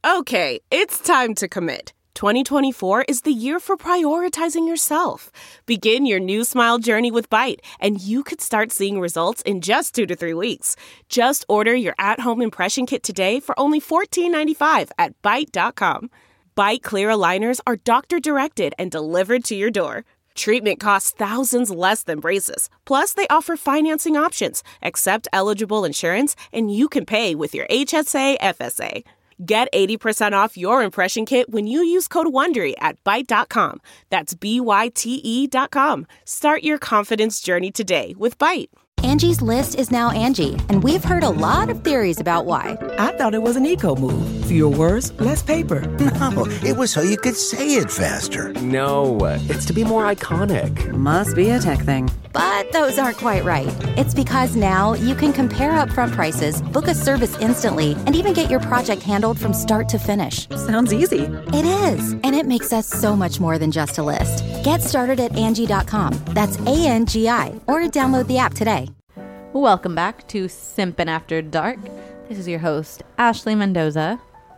Okay, it's time to commit. 2024 is the year for prioritizing yourself. Begin your new smile journey with Byte, and you could start seeing results in just 2 to 3 weeks. Just order your at-home impression kit today for only $14.95 at Byte.com. Byte Clear aligners are doctor-directed and delivered to your door. Treatment costs thousands less than braces. Plus, they offer financing options, accept eligible insurance, and you can pay with your HSA FSA. Get 80% off your impression kit when you use code WONDERY at Byte.com. That's BYTE.com. Start your confidence journey today with Byte. Angie's List is now Angie, and we've heard a lot of theories about why. I thought it was an eco move. Fewer words, less paper. No, it was so you could say it faster. No, it's to be more iconic. Must be a tech thing. But those aren't quite right. It's because now you can compare upfront prices, book a service instantly, and even get your project handled from start to finish. Sounds easy. It is, and it makes us so much more than just a list. Get started at Angie.com. That's ANGI, or download the app today. Welcome back to Simpin' After Dark. This is your host, Ashley Mendoza.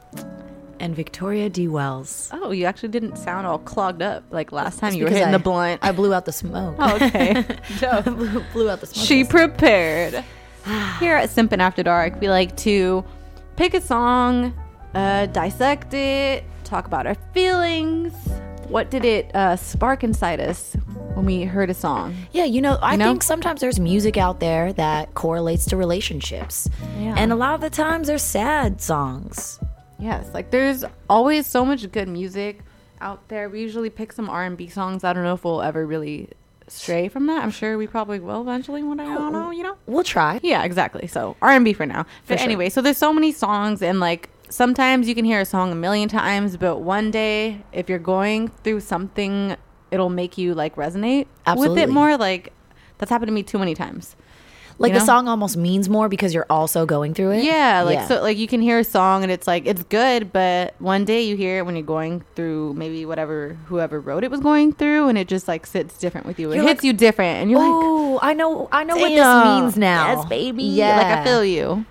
And Victoria D. Wells. Oh, you actually didn't sound all clogged up like last time. It's You were hitting the blunt. I blew out the smoke. Oh, okay. blew out the smoke. She prepared. Here at Simpin' After Dark, we like to pick a song, dissect it, talk about our feelings. What did it spark inside us when we heard a song? Yeah, I think sometimes there's music out there that correlates to relationships. Yeah. And a lot of the times they're sad songs. Yes, like there's always so much good music out there. We usually pick some R&B songs. I don't know if we'll ever really stray from that. I'm sure we probably will eventually one day. I don't know, We'll try. Yeah, exactly. So R&B for now. But anyway, so there's so many songs, and like sometimes you can hear a song a million times, but one day if you're going through something, it'll make you like resonate with it more. Like that's happened to me too many times. Like the song almost means more because you're also going through it. Yeah, so like you can hear a song and it's like it's good, but one day you hear it when you're going through maybe whoever wrote it was going through, and it just like sits different with you. It hits you different, and you're like, oh, I know what this means now. Yes, baby. Yeah, like I feel you.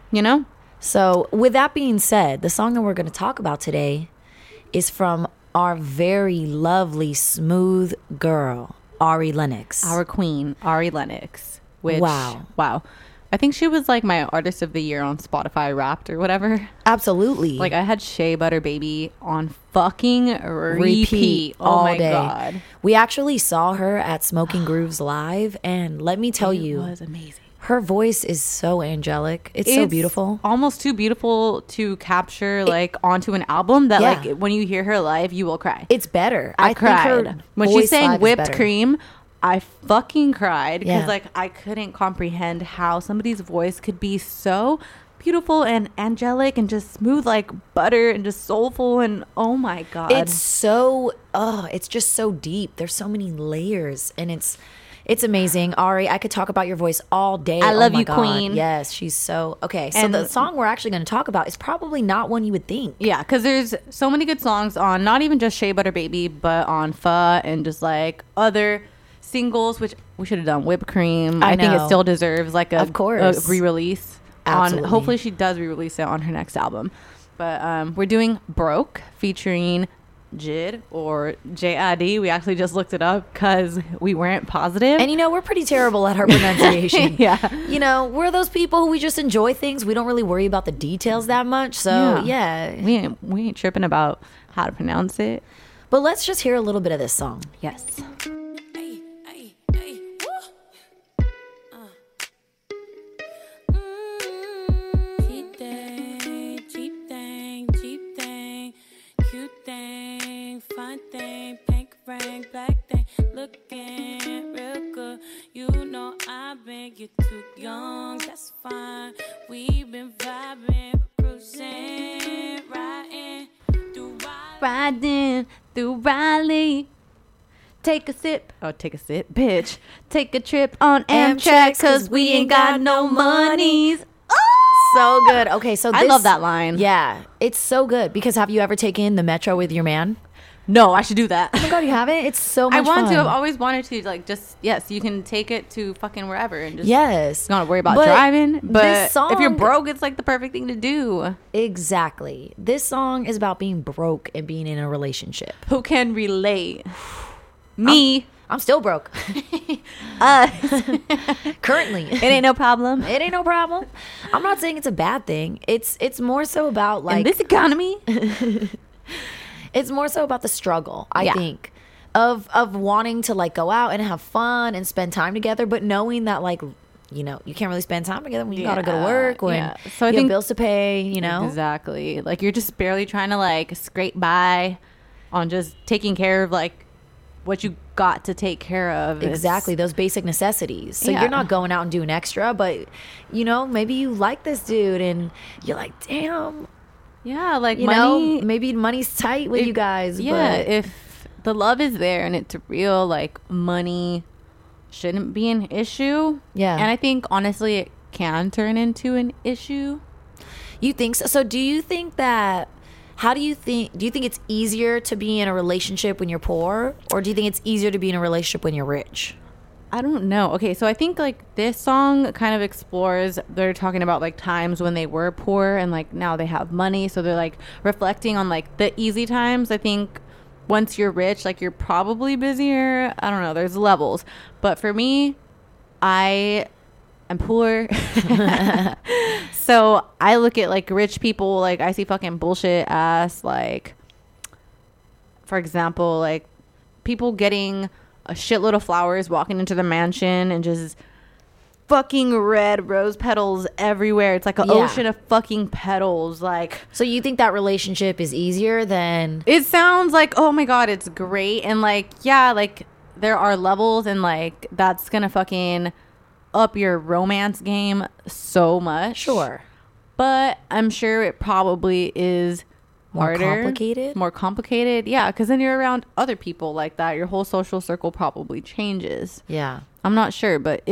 So with that being said, the song that we're going to talk about today is from our very lovely, smooth girl, Ari Lennox. Our queen, Ari Lennox. Which, wow. I think she was like my artist of the year on Spotify Wrapped or whatever. Absolutely. Like I had Shea Butter Baby on fucking repeat all my day. God. We actually saw her at Smoking Grooves Live, and let me tell you, it was amazing. Her voice is so angelic. It's so beautiful. Almost too beautiful to capture like onto an album that like when you hear her live, you will cry. It's better. I cried. Think her when she voice sang live is Whipped better. Cream, I fucking cried because Yeah. like I couldn't comprehend how somebody's voice could be so beautiful and angelic and just smooth like butter and just soulful, and oh my God. It's just so deep. There's so many layers, and it's amazing. Ari, I could talk about your voice all day. I love my you, God. queen. Yes, she's so okay. So And the song we're actually going to talk about is probably not one you would think. Yeah, because there's so many good songs on not even just Shea Butter Baby, but on Pho and just like other singles, which we should have done Whipped Cream. I think it know. still deserves like a re-release. Absolutely. Hopefully she does re-release it on her next album. But we're doing Broke featuring Jid or J-I-D. We actually just looked it up because we weren't positive. And we're pretty terrible at our pronunciation. Yeah. We're those people who we just enjoy things. We don't really worry about the details that much. So yeah. We ain't tripping about how to pronounce it. But let's just hear a little bit of this song. Yes. Fun thing, pink ring, black thing, looking real good. I've been, you're too young, that's fine. We've been vibing, cruising, riding through Raleigh. Take a sip, bitch. Take a trip on Amtrak, cause we ain't got no monies. So good. Okay, so I love that line. Yeah, it's so good because have you ever taken the Metro with your man? no, I should do that. Oh my God, you haven't? It's so much I want fun. to. I've always wanted to. Like, just, yes, you can take it to fucking wherever and just. Yes. You don't worry about But driving. But this if you're song- broke, it's like the perfect thing to do. Exactly. This song is about being broke and being in a relationship. Who can relate? Me. I'm still broke. Currently. It ain't no problem. It ain't no problem. I'm not saying it's a bad thing. It's more so about like In this economy. it's more so about the struggle, I Yeah. think. Of wanting to like go out and have fun and spend time together, but knowing that like, you know, you can't really spend time together when you gotta go to work, when yeah. So I you think- have bills to pay, you know? Exactly. Like, you're just barely trying to like scrape by on just taking care of like what you got to take care of. Exactly, those basic necessities. So Yeah. you're not going out and doing extra, but you know, maybe you like this dude and you're like, damn, Yeah, like you money. know, maybe money's tight with you guys. Yeah, but if the love is there and it's real, like money shouldn't be an issue. Yeah. And I think honestly it can turn into an issue. you think so? So do you think that? How do you think it's easier to be in a relationship when you're poor, or do you think it's easier to be in a relationship when you're rich? I don't know. Okay, so I think like this song kind of explores, they're talking about like times when they were poor and like now they have money. So they're like reflecting on like the easy times. I think once you're rich, like you're probably busier. I don't know. There's levels. But for me, I am poor. So I look at like rich people, like I see fucking bullshit ass, like, for example, like people getting a shitload of flowers, walking into the mansion and just fucking red rose petals everywhere. It's like an Yeah. ocean of fucking petals. Like, So you think that relationship is easier than? it sounds like, oh my God, it's great. And like, yeah, like there are levels and like that's gonna fucking up your romance game so much. Sure. But I'm sure it probably is More harder, complicated? More complicated. Yeah, because then you're around other people like that. Your whole social circle probably changes. Yeah. I'm not sure, but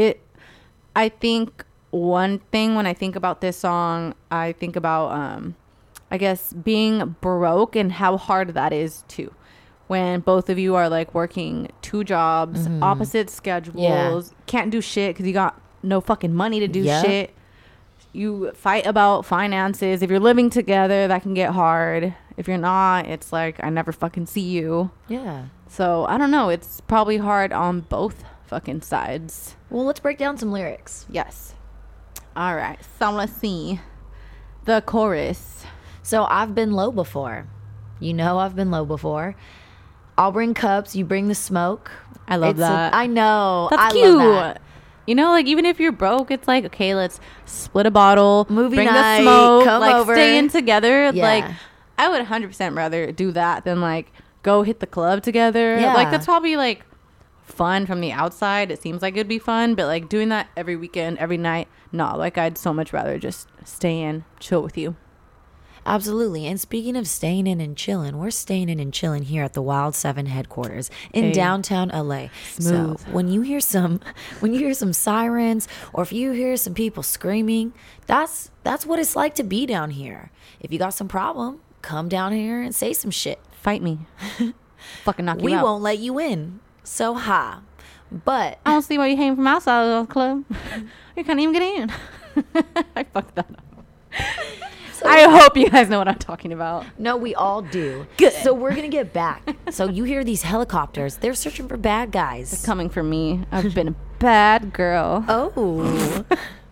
I think one thing when I think about this song, I think about, I guess, being broke and how hard that is too. When both of you are like working 2 jobs, opposite schedules, can't do shit because you got no fucking money to do Yep. shit. You fight about finances. If you're living together, that can get hard. If you're not, it's like I never fucking see you. Yeah. So I don't know. It's probably hard on both fucking sides. Well, let's break down some lyrics. Yes. All right. So let's see. The chorus. So I've been low before. You know I've been low before. I'll bring cups, you bring the smoke. I love that. I know. That's I cute. love that. You know, like even if you're broke, it's like, okay, let's split a bottle, Movie bring night, the smoke, come like over. stay in together. Yeah. Like I would 100% rather do that than like go hit the club together. Yeah. Like that's probably like fun from the outside. It seems like it'd be fun, but like doing that every weekend, every night, no, like I'd so much rather just stay in, chill with you. Absolutely. And speaking of staying in and chilling, we're staying in and chilling here at the Wild 7 headquarters in Hey. downtown LA. Smooth. So when you hear some sirens, or if you hear some people screaming, that's what it's like to be down here. If you got some problem, come down here and say some shit. Fight me. Fucking knock We you out. won't let you in. So ha. But I don't see why you hang from outside of the club. You can't even get in. I fucked that up. I hope you guys know what I'm talking about. no, we all do. Good. So we're gonna get back. So you hear these helicopters, they're searching for bad guys. Coming for me. I've been a bad girl. Oh.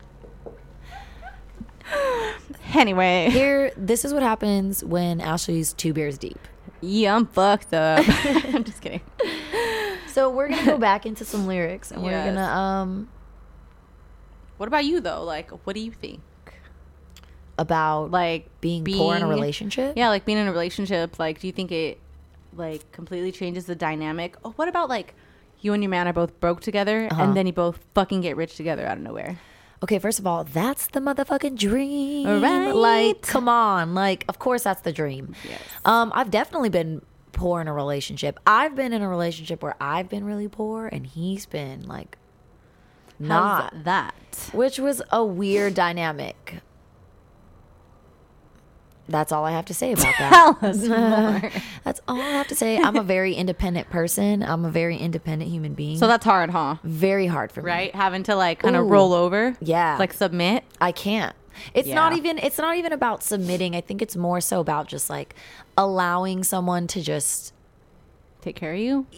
Anyway. Here, this is what happens when Ashley's 2 beers deep. Yeah, I'm fucked up. I'm just kidding. So we're gonna go back into some lyrics, and Yes. we're gonna What about you though? Like, what do you think? about Like being poor in a relationship. Yeah, like being in a relationship. Like, do you think it like completely changes the dynamic? Oh, what about like you and your man are both broke together, and then you both fucking get rich together out of nowhere? Okay, first of all, that's the motherfucking dream. Right. Like, come on. Like, of course that's the dream. Yes. I've definitely been poor in a relationship. I've been in a relationship where I've been really poor and he's been like not. How's that? Which was a weird dynamic. That's all I have to say about that. Tell us more. That's all I have to say. I'm a very independent person. I'm a very independent human being. So that's hard, huh? Very hard for me. Right? Having to like kind of Ooh. roll over. Yeah. Like submit. I can't. It's not even about submitting. I think it's more so about just like allowing someone to just take care of you.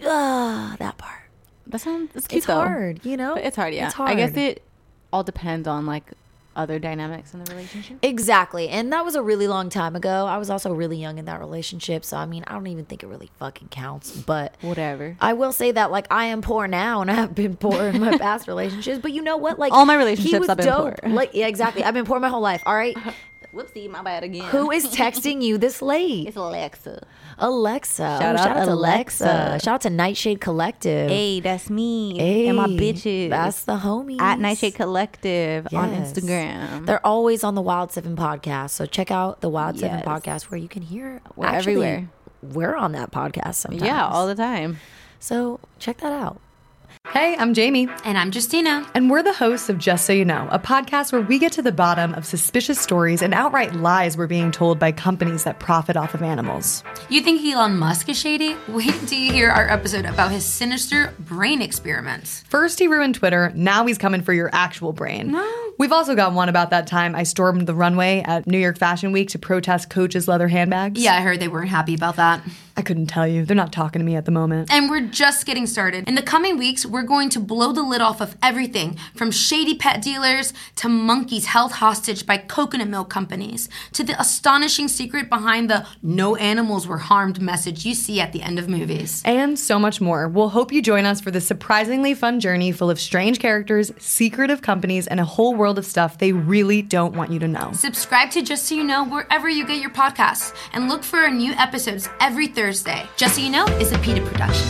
That part. That's cute. It's hard, you know? But it's hard, yeah. It's hard. I guess it all depends on like other dynamics in the relationship. Exactly. And that was a really long time ago. I was also really young in that relationship. So, I mean, I don't even think it really fucking counts. But whatever. I will say that, like, I am poor now and I have been poor in my past relationships. But you know what? Like, all my relationships I've been poor. Like, yeah, exactly. I've been poor my whole life. All right. Whoopsie, my bad again. Who is texting you this late? It's Alexa. Shout out to Alexa. Shout out to Nightshade Collective. Hey, that's me. Hey, and my bitches. That's the homies. At Nightshade Collective on Instagram. They're always on the Wild 7 podcast. So check out the Wild 7 podcast where you can hear. We're everywhere. We're on that podcast sometimes. Yeah, all the time. So check that out. Hey, I'm Jamie. And I'm Justina. And we're the hosts of Just So You Know, a podcast where we get to the bottom of suspicious stories and outright lies we're being told by companies that profit off of animals. You think Elon Musk is shady? Wait till you hear our episode about his sinister brain experiments. First he ruined Twitter, now he's coming for your actual brain. No. We've also got one about that time I stormed the runway at New York Fashion Week to protest Coach's leather handbags. Yeah, I heard they weren't happy about that. I couldn't tell you. They're not talking to me at the moment. And we're just getting started. In the coming weeks, we're going to blow the lid off of everything from shady pet dealers to monkeys held hostage by coconut milk companies to the astonishing secret behind the no animals were harmed message you see at the end of movies. And so much more. We'll hope you join us for this surprisingly fun journey full of strange characters, secretive companies, and a whole world of stuff they really don't want you to know. Subscribe to Just So You Know wherever you get your podcasts and look for our new episodes every Thursday. Just So You Know is a PETA production.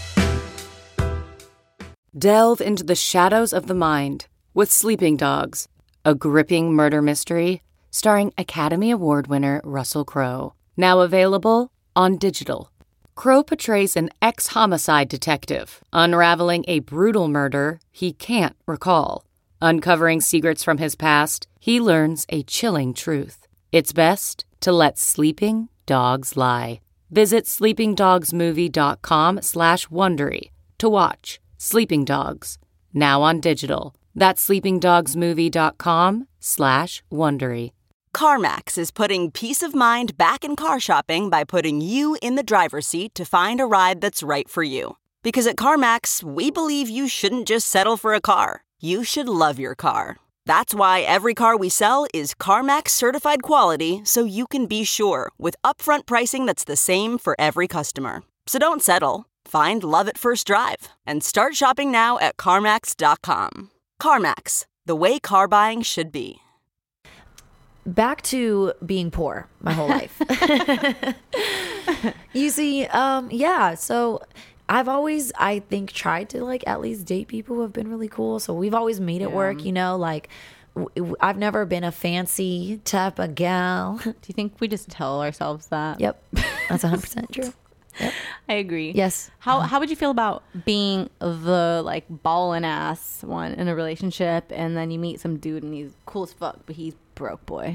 Delve into the shadows of the mind with Sleeping Dogs, a gripping murder mystery starring Academy Award winner Russell Crowe. Now available on digital. Crowe portrays an ex-homicide detective unraveling a brutal murder he can't recall. Uncovering secrets from his past, he learns a chilling truth. It's best to let sleeping dogs lie. Visit sleepingdogsmovie.com/Wondery to watch Sleeping Dogs, now on digital. That's sleepingdogsmovie.com/Wondery. CarMax is putting peace of mind back in car shopping by putting you in the driver's seat to find a ride that's right for you. Because at CarMax, we believe you shouldn't just settle for a car. You should love your car. That's why every car we sell is CarMax certified quality, so you can be sure with upfront pricing that's the same for every customer. So don't settle. Find love at first drive and start shopping now at CarMax.com. CarMax, the way car buying should be. Back to being poor my whole life. You see, so I've always, I think, tried to like at least date people who have been really cool. So we've always made it work, you know, like I've never been a fancy type of gal. Do you think we just tell ourselves that? Yep. That's 100% true. Yep. I agree. Yes. How would you feel about being the like ballin' ass one in a relationship and then you meet some dude and he's cool as fuck, but he's broke boy?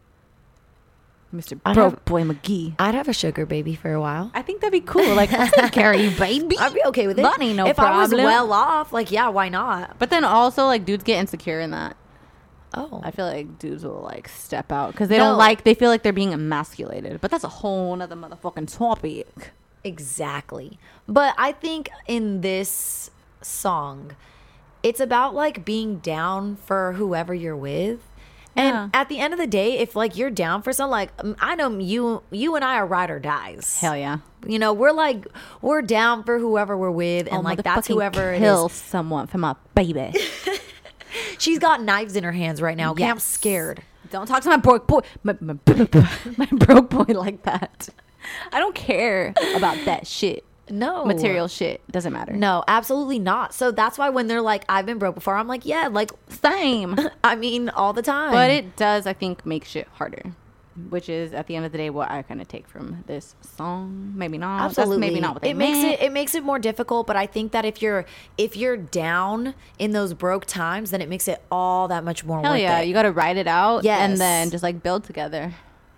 Mr. Broke Boy McGee. I'd have a sugar baby for a while. I think that'd be cool. Like, I'll take care of you, baby. I'd be okay with it. That ain't no if problem. I was well off, like, yeah, why not? But then also, like, dudes get insecure in that. Oh. I feel like dudes will, like, step out because they don't like, they feel like they're being emasculated. But that's a whole nother motherfucking topic. Exactly. But I think in this song, it's about, like, being down for whoever you're with. And at the end of the day, if like you're down for something, like I know you and I are ride or dies. Hell yeah. You know, we're down for whoever we're with, and like that's whoever it is. Kill someone for my baby. She's got knives in her hands right now. Okay, I'm scared. Don't talk to my broke boy, my broke boy like that. I don't care about that shit. No. Material shit. Doesn't matter. No, absolutely not. So that's why when they're like, I've been broke before, I'm like, yeah, like, same. I mean, all the time. But it does, I think, make shit harder. Which is, at the end of the day, what I kind of take from this song. Maybe not. Absolutely. That's maybe not what they meant. It makes it more difficult, but I think that if you're down in those broke times, then it makes it all that much more worth it. Hell yeah. You got to ride it out. Yes. And then just, like, build together.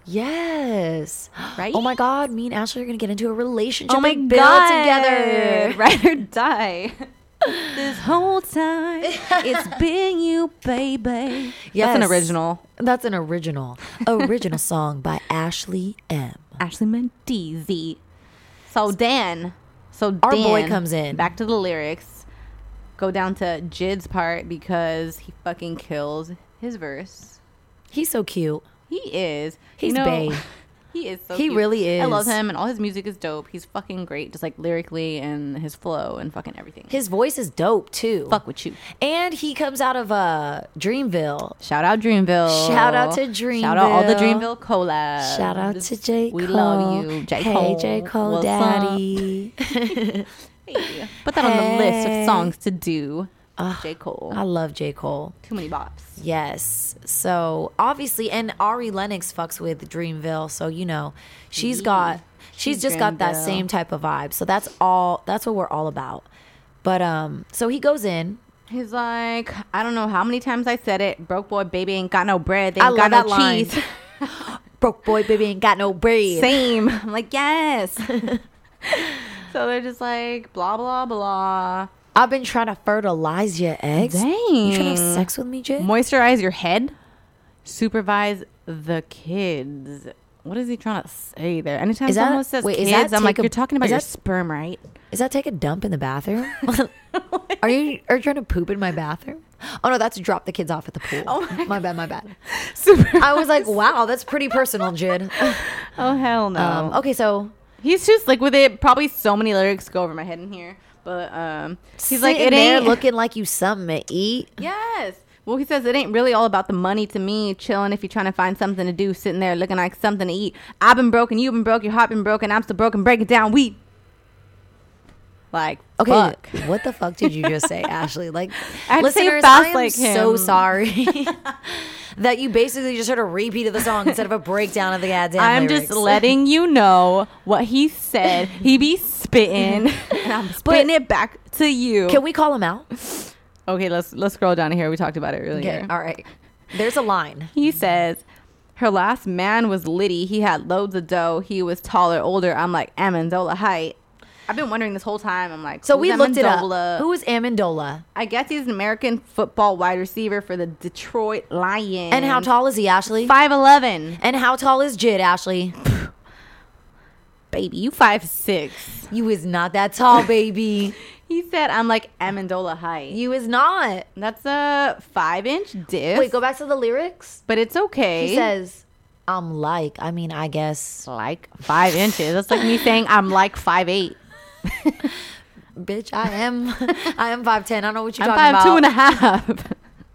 Yes. Right? Oh my God, me and Ashley are going to get into a relationship Oh my and build God. together. Ride or die. This whole time, it's been you, baby. Yes. That's an original. That's an original. Original song by Ashley M. Ashley Mendeezy. So Our boy comes in. Back to the lyrics. Go down to Jid's part because he fucking kills his verse. He's so cute. He is. He's bae. He is so He cute. really is. I love him, and all his music is dope. He's fucking great, just like lyrically and his flow and fucking everything. His voice is dope too. Fuck with you. And he comes out of Dreamville. Shout out Dreamville. Shout out to Dreamville. Shout out all the Dreamville collabs. Shout out to J. Cole. We love you, J. Hey, Cole. J. Cole What's Daddy. Put that on the list of songs to do. J. Cole. I love J. Cole. Too many bops. Yes. So obviously, and Ari Lennox fucks with Dreamville. So, you know, she's just got that Dreamville. same type of vibe. So that's what we're all about. But so he goes in. He's like, I don't know how many times I said it. Broke boy, baby ain't got no bread. They I ain't got love no that line. cheese. Broke boy, baby ain't got no bread. Same. I'm like, yes. So they're just like, blah, blah, blah. I've been trying to fertilize your eggs. Dang. You trying to have sex with me, Jay? Moisturize your head. Supervise the kids. What is he trying to say there? Anytime Is that- someone says wait, is kids, that I'm like, take a- you're talking about is your that- sperm, right? Is that take a dump in the bathroom? Are you trying to poop in my bathroom? Oh no, that's drop the kids off at the pool. Oh my bad. I was like, wow, that's pretty personal, Jid. Oh hell no. Okay, so He's just like with it. Probably so many lyrics go over my head in here, but he's like, it there ain't looking like you something to eat. Yes. Well, he says it ain't really all about the money to me. Chilling if you're trying to find something to do, sitting there looking like something to eat. I've been broken, you've been broke, your heart been broken, I'm still broken. Break it down, we. Like, Okay, fuck. what the fuck did you just say, Ashley? Like, I had to say it listeners, fast I am like so him. sorry that you basically just heard a repeat of the song instead of a breakdown of the goddamn I'm lyrics. just letting you know what he said. He be spitting, and I'm spitting it back to you. Can we call him out? Okay, let's scroll down here. We talked about it earlier. Okay, all right. There's a line. He says, her last man was Liddy. He had loads of dough. He was taller, older. I'm like, Amendola height. I've been wondering this whole time. I'm like, So who's we looked it Amendola? up. Who is Amendola? I guess he's an American football wide receiver for the Detroit Lions. And how tall is he, Ashley? 5'11". And how tall is Jid, Ashley? Baby, you 5'6". You is not that tall, baby. He said I'm like Amendola height. You is not. That's a 5-inch diff. Wait, go back to the lyrics. But it's okay. He says, I guess. Like 5 inches. That's like me saying I'm like 5'8". Bitch, I am 5'10". I don't know what you're I'm talking about. 5'2.5".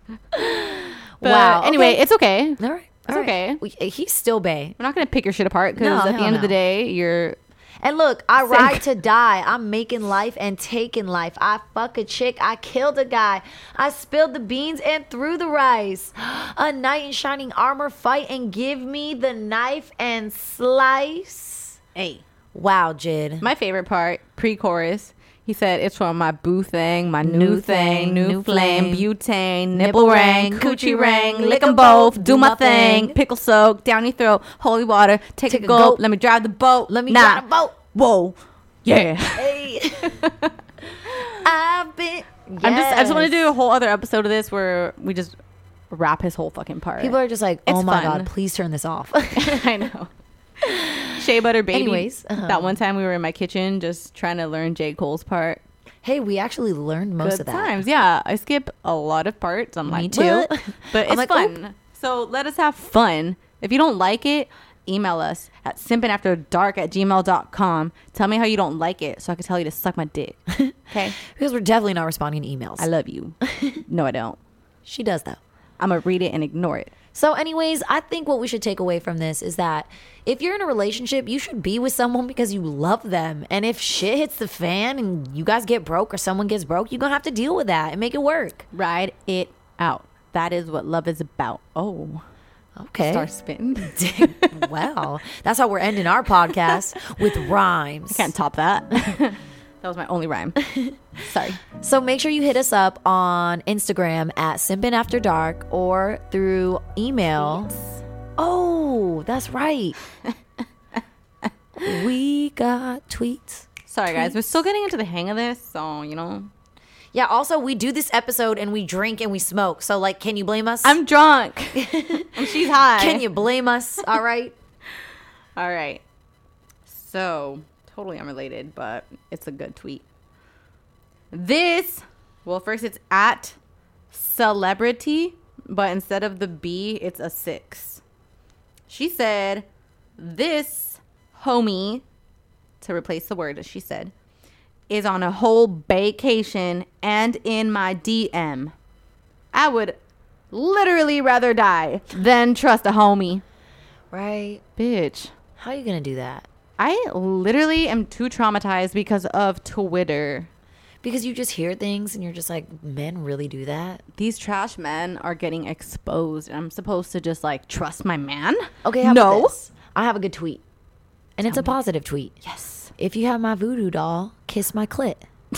But Wow. Anyway, okay. it's okay. All right. It's okay. He's still bae. We're not gonna pick your shit apart because No, at the hell end of the no. day, you're. And look, I Same. ride to die. I'm making life and taking life. I fuck a chick. I killed a guy. I spilled the beans and threw the rice. A knight in shining armor, fight and give me the knife and slice. Hey. Wow, Jid. My favorite part, pre-chorus. He said, it's from my boo thing, my new thing, new flame, butane, nipple ring, coochie ring, lick 'em both, do my thing, pickle soak, down your throat, holy water, take a gulp, let me drive the boat. Let me drive the boat. Whoa. Yeah. Hey. I've been. I just want to do a whole other episode of this where we just rap his whole fucking part. People are just like, It's oh my fun. God, please turn this off. I know. Shea Butter Baby. Anyways, that one time we were in my kitchen just trying to learn J. Cole's part. Hey, we actually learned most Good of that. times. Yeah, I skip a lot of parts. I'm Me like, too. what? But I'm it's like, fun. oop. So let us have fun. If you don't like it, email us at simpinafterdark@gmail.com. Tell me how you don't like it so I can tell you to suck my dick. Okay? Because we're definitely not responding to emails. I love you. No, I don't. She does, though. I'm going to read it and ignore it. So anyways, I think what we should take away from this is that if you're in a relationship, you should be with someone because you love them. And if shit hits the fan and you guys get broke or someone gets broke, you're going to have to deal with that and make it work. Ride it out. That is what love is about. Oh. Okay. Start spitting. Wow. That's how we're ending our podcast, with rhymes. I can't top that. That was my only rhyme. Sorry. So make sure you hit us up on Instagram at Simpin After Dark or through email. Oh, Oh, that's right. We got tweets. Sorry, guys. We're still getting into the hang of this, so, you know. Yeah, also, we do this episode and we drink and we smoke. So, like, can you blame us? I'm drunk. And she's high. Can you blame us? All right. All right. So, totally unrelated, but it's a good tweet. First it's at celebrity, but instead of the B, it's a 6. She said, this homie, to replace the word, as she said, is on a whole vacation and in my DM. I would literally rather die than trust a homie. Right. Bitch. How are you going to do that? I literally am too traumatized because of Twitter. Because you just hear things and you're just like, men really do that? These trash men are getting exposed. And I'm supposed to just like trust my man? Okay, how about this? I have a good tweet. And it's a positive tweet. Yes. If you have my voodoo doll, kiss my clit.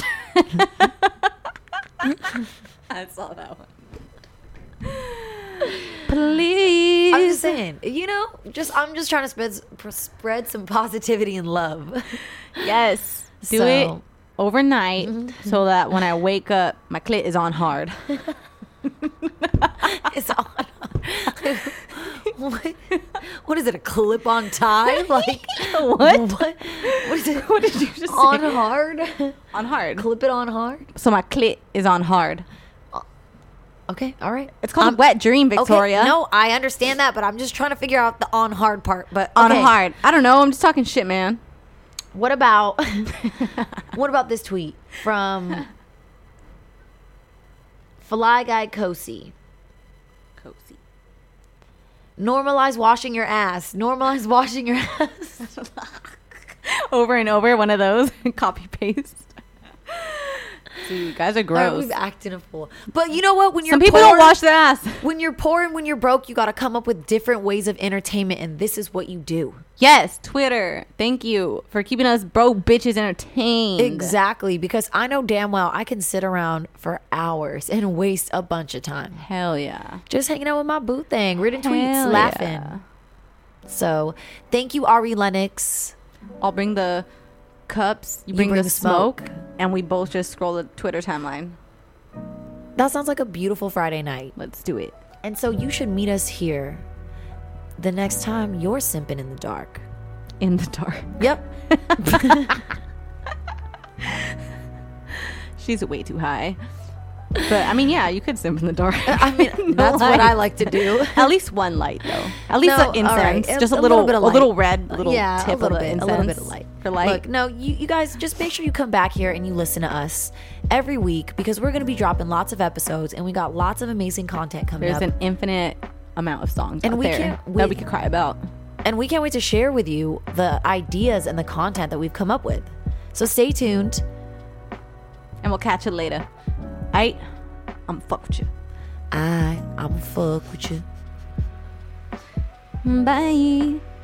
I saw that one. Please. I'm just saying, you know, I'm just trying to spread some positivity and love. Yes. Do it overnight so that when I wake up, my clit is on hard. It's on hard. What is it, a clip-on tie? Like what? What is it? What did you just on say? hard? On hard. Clip it on hard? So my clit is on hard. Okay, all right. It's called Wet Dream, Victoria. Okay, no, I understand that, but I'm just trying to figure out the on hard part. But on hard. I don't know. I'm just talking shit, man. What about this tweet from Fly Guy Kosi? Normalize washing your ass. Normalize washing your ass. Over and over, one of those. Copy paste. Dude, guys are gross. Right, we've acted a fool. But you know what? When you're Some people don't wash their ass. When you're poor and when you're broke, you got to come up with different ways of entertainment, and this is what you do. Yes, Twitter. Thank you for keeping us broke bitches entertained. Exactly, because I know damn well I can sit around for hours and waste a bunch of time. Hell yeah. Just hanging out with my boo thing, reading tweets, laughing. Yeah. So, thank you, Ari Lennox. I'll bring the cups, you bring the smoke, and we both just scroll the Twitter timeline. That sounds like a beautiful Friday night. Let's do it. And so you should meet us here the next time you're simping in the dark. In the dark. Yep. She's way too high. But I mean, yeah, you could simp in the dark. I mean, that's what I like to do. At least one light, though. At least no, incense, right. just a little red, little tip of incense. A little bit of light for light. Look, no, you guys just make sure you come back here and you listen to us every week because we're going to be dropping lots of episodes and we got lots of amazing content coming up. There's an infinite amount of songs out there that we could cry about, and we can't wait to share with you the ideas and the content that we've come up with. So stay tuned, and we'll catch you later. I'm fuck with you. I'm fuck with you. Bye.